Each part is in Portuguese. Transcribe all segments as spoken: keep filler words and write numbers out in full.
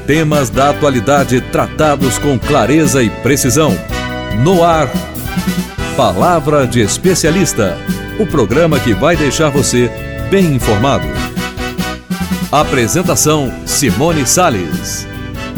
Temas da atualidade tratados com clareza e precisão. No ar, Palavra de Especialista, o programa que vai deixar você bem informado. Apresentação: Simone Salles.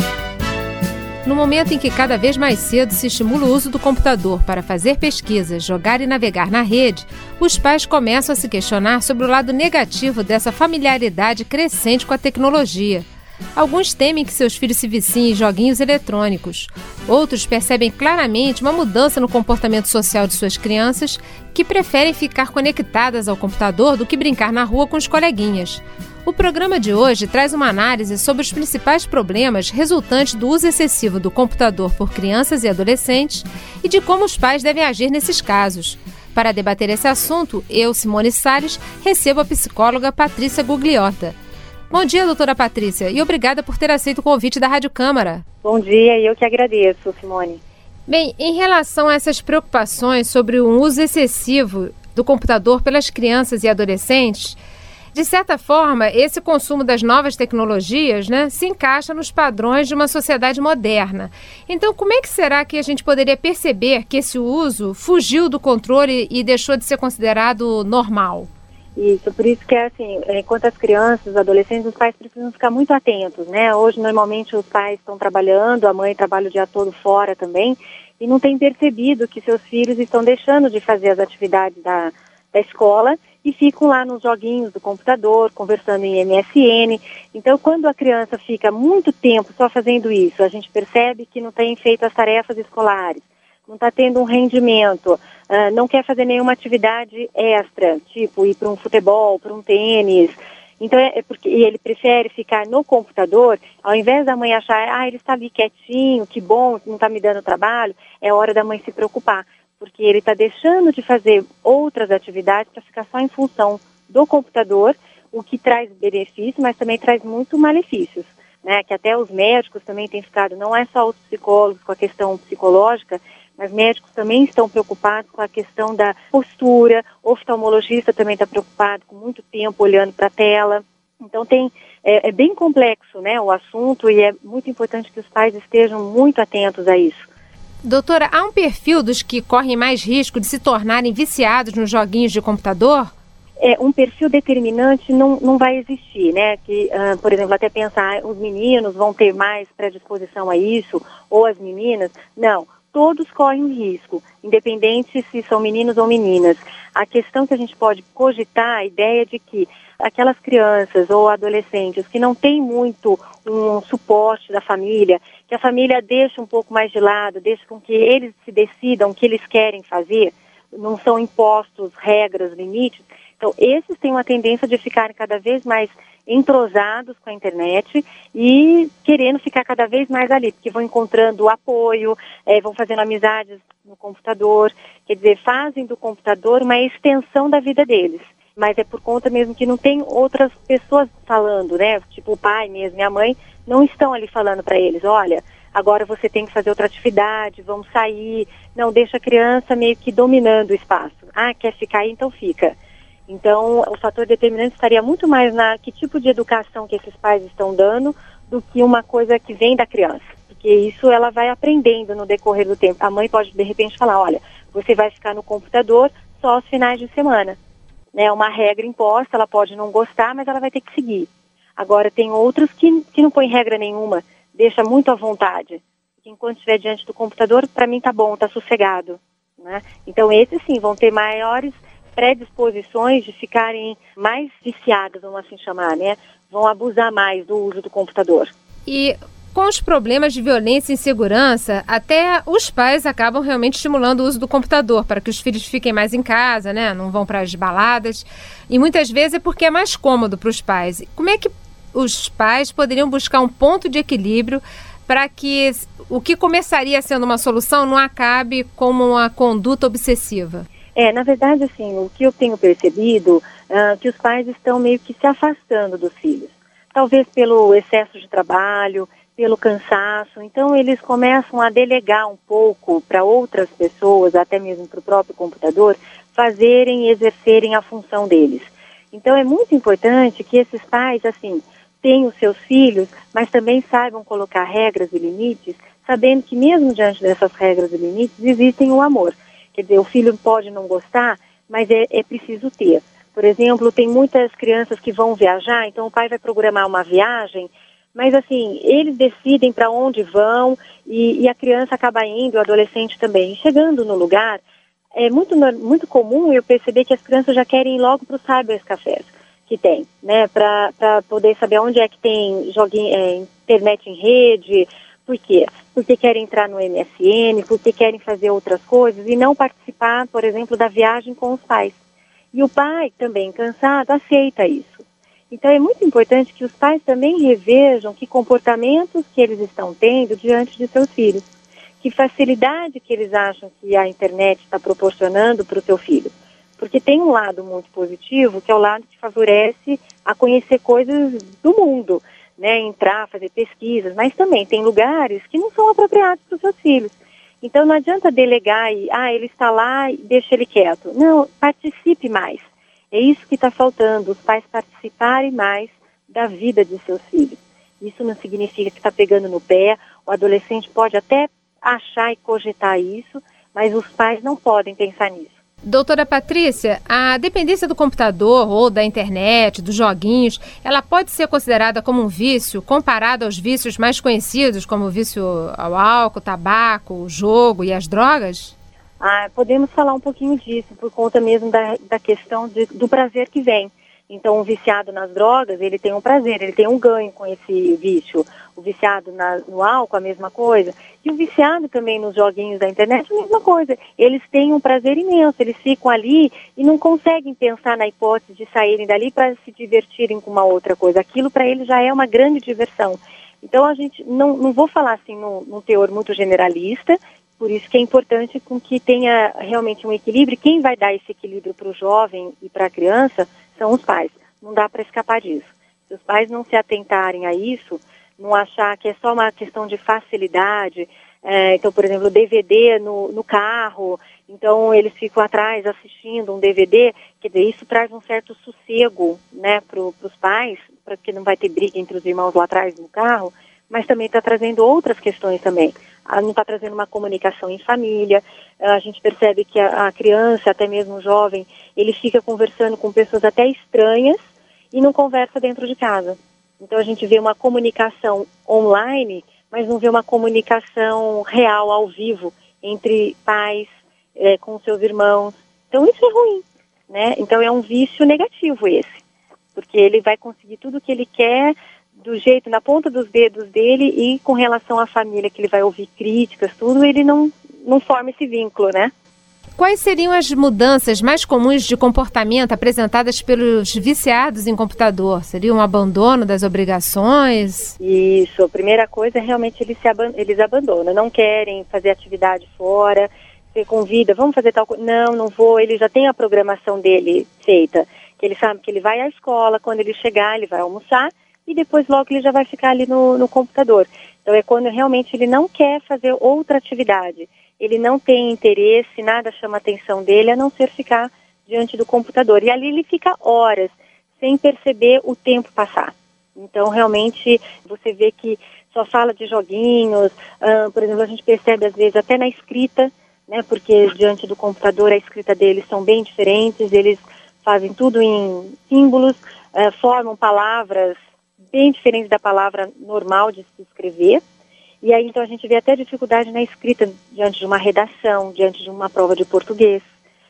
No momento em que cada vez mais cedo se estimula o uso do computador para fazer pesquisas, jogar e navegar na rede, os pais começam a se questionar sobre o lado negativo dessa familiaridade crescente com a tecnologia. Alguns temem que seus filhos se viciem em joguinhos eletrônicos. Outros percebem claramente uma mudança no comportamento social de suas crianças, que preferem ficar conectadas ao computador do que brincar na rua com os coleguinhas. O programa de hoje traz uma análise sobre os principais problemas resultantes do uso excessivo do computador por crianças e adolescentes e de como os pais devem agir nesses casos. Para debater esse assunto, eu, Simone Salles, recebo a psicóloga Patrícia Gugliotta. Bom dia, doutora Patrícia, e obrigada por ter aceito o convite da Rádio Câmara. Bom dia, e eu que agradeço, Simone. Bem, em relação a essas preocupações sobre o uso excessivo do computador pelas crianças e adolescentes, de certa forma, esse consumo das novas tecnologias, né, se encaixa nos padrões de uma sociedade moderna. Então, como é que será que a gente poderia perceber que esse uso fugiu do controle e deixou de ser considerado normal? Isso, por isso que é assim, enquanto as crianças, os adolescentes, os pais precisam ficar muito atentos, né? Hoje, normalmente, os pais estão trabalhando, a mãe trabalha o dia todo fora também, e não tem percebido que seus filhos estão deixando de fazer as atividades da, da escola e ficam lá nos joguinhos do computador, conversando em M S N. Então, quando a criança fica muito tempo só fazendo isso, a gente percebe que não tem feito as tarefas escolares, não está tendo um rendimento, uh, não quer fazer nenhuma atividade extra, tipo ir para um futebol, para um tênis. Então, é porque e ele prefere ficar no computador, ao invés da mãe achar, ah, ele está ali quietinho, que bom, não está me dando trabalho, é hora da mãe se preocupar, porque ele está deixando de fazer outras atividades para ficar só em função do computador, o que traz benefícios, mas também traz muito malefícios, né? Que até os médicos também têm ficado, não é só os psicólogos com a questão psicológica, mas médicos também estão preocupados com a questão da postura, o oftalmologista também está preocupado com muito tempo olhando para a tela. Então tem, é, é bem complexo, né, o assunto, e é muito importante que os pais estejam muito atentos a isso. Doutora, há um perfil dos que correm mais risco de se tornarem viciados nos joguinhos de computador? É, um perfil determinante não, não vai existir, né? Que, uh, por exemplo, até pensar, os meninos vão ter mais predisposição a isso, ou as meninas. Não, todos correm um risco, independente se são meninos ou meninas. A questão que a gente pode cogitar, a ideia de que aquelas crianças ou adolescentes que não têm muito um suporte da família, que a família deixa um pouco mais de lado, deixa com que eles se decidam o que eles querem fazer, não são impostos regras, limites. Então, esses têm uma tendência de ficarem cada vez mais entrosados com a internet e querendo ficar cada vez mais ali, porque vão encontrando apoio, é, vão fazendo amizades no computador, quer dizer, fazem do computador uma extensão da vida deles. Mas é por conta mesmo que não tem outras pessoas falando, né? Tipo o pai mesmo e a mãe não estão ali falando para eles, olha, agora você tem que fazer outra atividade, vamos sair. Não, deixa a criança meio que dominando o espaço. Ah, quer ficar aí? Então fica. Então, o fator determinante estaria muito mais na que tipo de educação que esses pais estão dando do que uma coisa que vem da criança. Porque isso ela vai aprendendo no decorrer do tempo. A mãe pode, de repente, falar, olha, você vai ficar no computador só aos finais de semana. É uma regra imposta, ela pode não gostar, mas ela vai ter que seguir. Agora, tem outros que, que não põem regra nenhuma, deixa muito à vontade. Enquanto estiver diante do computador, para mim tá bom, tá sossegado, né? Então, esses sim vão ter maiores predisposições de ficarem mais viciadas, vamos assim chamar, né? Vão abusar mais do uso do computador. E com os problemas de violência e insegurança, até os pais acabam realmente estimulando o uso do computador para que os filhos fiquem mais em casa, né? Não vão para as baladas. E muitas vezes é porque é mais cômodo para os pais. Como é que os pais poderiam buscar um ponto de equilíbrio para que o que começaria sendo uma solução não acabe como uma conduta obsessiva? É, na verdade, assim, o que eu tenho percebido é uh, que os pais estão meio que se afastando dos filhos. Talvez pelo excesso de trabalho, pelo cansaço. Então, eles começam a delegar um pouco para outras pessoas, até mesmo para o próprio computador, fazerem e exercerem a função deles. Então, é muito importante que esses pais, assim, têm os seus filhos, mas também saibam colocar regras e limites, sabendo que mesmo diante dessas regras e limites existem o amor. Quer dizer, o filho pode não gostar, mas é, é preciso ter. Por exemplo, tem muitas crianças que vão viajar, então o pai vai programar uma viagem, mas assim, eles decidem para onde vão e, e a criança acaba indo, o adolescente também. Chegando no lugar, é muito, muito comum eu perceber que as crianças já querem ir logo para os cybercafés que tem, né, para poder saber onde é que tem joguinho, é, internet em rede. Por quê? Porque querem entrar no M S N, porque querem fazer outras coisas e não participar, por exemplo, da viagem com os pais. E o pai, também cansado, aceita isso. Então é muito importante que os pais também revejam que comportamentos que eles estão tendo diante de seus filhos, que facilidade que eles acham que a internet está proporcionando para o seu filho. Porque tem um lado muito positivo, que é o lado que favorece a conhecer coisas do mundo, né, entrar, fazer pesquisas, mas também tem lugares que não são apropriados para os seus filhos. Então não adianta delegar e, ah, ele está lá e deixa ele quieto. Não, participe mais. É isso que está faltando, os pais participarem mais da vida de seus filhos. Isso não significa que está pegando no pé, o adolescente pode até achar e cogitar isso, mas os pais não podem pensar nisso. Doutora Patrícia, a dependência do computador ou da internet, dos joguinhos, ela pode ser considerada como um vício comparado aos vícios mais conhecidos, como o vício ao álcool, tabaco, o jogo e as drogas? Ah, podemos falar um pouquinho disso, por conta mesmo da, da questão de, do prazer que vem. Então, o viciado nas drogas, ele tem um prazer, ele tem um ganho com esse vício. O viciado na, no álcool, a mesma coisa. E o viciado também nos joguinhos da internet, a mesma coisa. Eles têm um prazer imenso, eles ficam ali e não conseguem pensar na hipótese de saírem dali para se divertirem com uma outra coisa. Aquilo para eles já é uma grande diversão. Então, a gente, não, não vou falar assim num, num teor muito generalista, por isso que é importante com que tenha realmente um equilíbrio. Quem vai dar esse equilíbrio para o jovem e para a criança são os pais. Não dá para escapar disso. Se os pais não se atentarem a isso, não achar que é só uma questão de facilidade, é, então, por exemplo, D V D no, no carro, então eles ficam atrás assistindo um D V D, quer dizer, isso traz um certo sossego, né, para os pais, porque não vai ter briga entre os irmãos lá atrás no carro, mas também está trazendo outras questões também. Não está trazendo uma comunicação em família, a gente percebe que a, a criança, até mesmo o jovem, ele fica conversando com pessoas até estranhas e não conversa dentro de casa. Então a gente vê uma comunicação online, mas não vê uma comunicação real, ao vivo, entre pais, é, com seus irmãos. Então isso é ruim, né? Então é um vício negativo esse, porque ele vai conseguir tudo o que ele quer, do jeito, na ponta dos dedos dele, e com relação à família, que ele vai ouvir críticas, tudo, ele não, não forma esse vínculo, né? Quais seriam as mudanças mais comuns de comportamento apresentadas pelos viciados em computador? Seria um abandono das obrigações? Isso, a primeira coisa é realmente eles, se aban- eles abandonam, não querem fazer atividade fora, você convida, vamos fazer tal coisa, não, não vou, ele já tem a programação dele feita, que ele sabe que ele vai à escola, quando ele chegar ele vai almoçar, e depois logo ele já vai ficar ali no, no computador. Então é quando realmente ele não quer fazer outra atividade, ele não tem interesse, nada chama a atenção dele, a não ser ficar diante do computador. E ali ele fica horas, sem perceber o tempo passar. Então realmente você vê que só fala de joguinhos, uh, por exemplo, a gente percebe às vezes até na escrita, né, porque diante do computador a escrita deles são bem diferentes, eles fazem tudo em símbolos, uh, formam palavras bem diferente da palavra normal de se escrever, e aí então a gente vê até dificuldade na escrita diante de uma redação, diante de uma prova de português.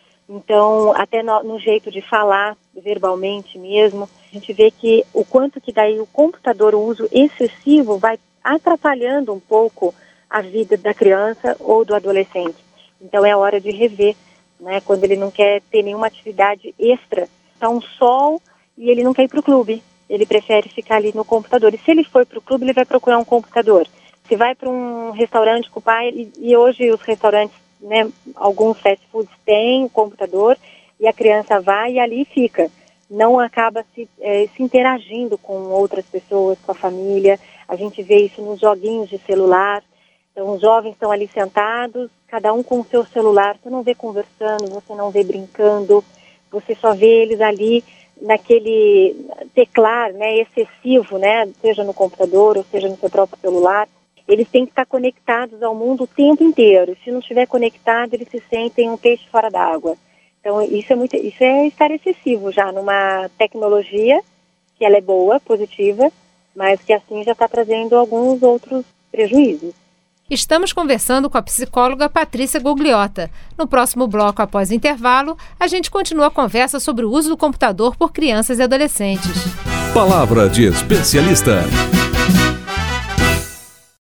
Então, até no, no jeito de falar, verbalmente mesmo, a gente vê que o quanto que daí o computador, o uso excessivo, vai atrapalhando um pouco a vida da criança ou do adolescente. Então é hora de rever, né, quando ele não quer ter nenhuma atividade extra. Está um sol e ele não quer ir para o clube. Ele prefere ficar ali no computador. E se ele for para o clube, ele vai procurar um computador. Se vai para um restaurante com o pai, e, e hoje os restaurantes, né, alguns fast foods têm computador, e a criança vai e ali fica. Não acaba se, é, se interagindo com outras pessoas, com a família. A gente vê isso nos joguinhos de celular. Então os jovens estão ali sentados, cada um com o seu celular. Você não vê conversando, você não vê brincando, você só vê eles ali naquele teclar, né, excessivo, né, seja no computador ou seja no seu próprio celular. Eles têm que estar conectados ao mundo o tempo inteiro. Se não estiver conectado, eles se sentem um peixe fora d'água. Então, isso é, muito, isso é estar excessivo já numa tecnologia que ela é boa, positiva, mas que assim já está trazendo alguns outros prejuízos. Estamos conversando com a psicóloga Patrícia Gugliotta. No próximo bloco, após o intervalo, a gente continua a conversa sobre o uso do computador por crianças e adolescentes. Palavra de especialista.